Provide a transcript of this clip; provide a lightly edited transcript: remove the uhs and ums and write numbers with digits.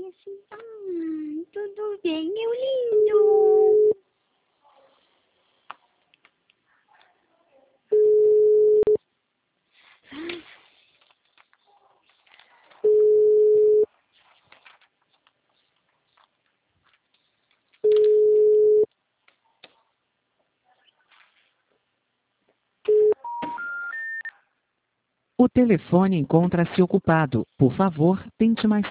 assim, tudo bem, meu lindo? O telefone encontra-se ocupado. Por favor, tente mais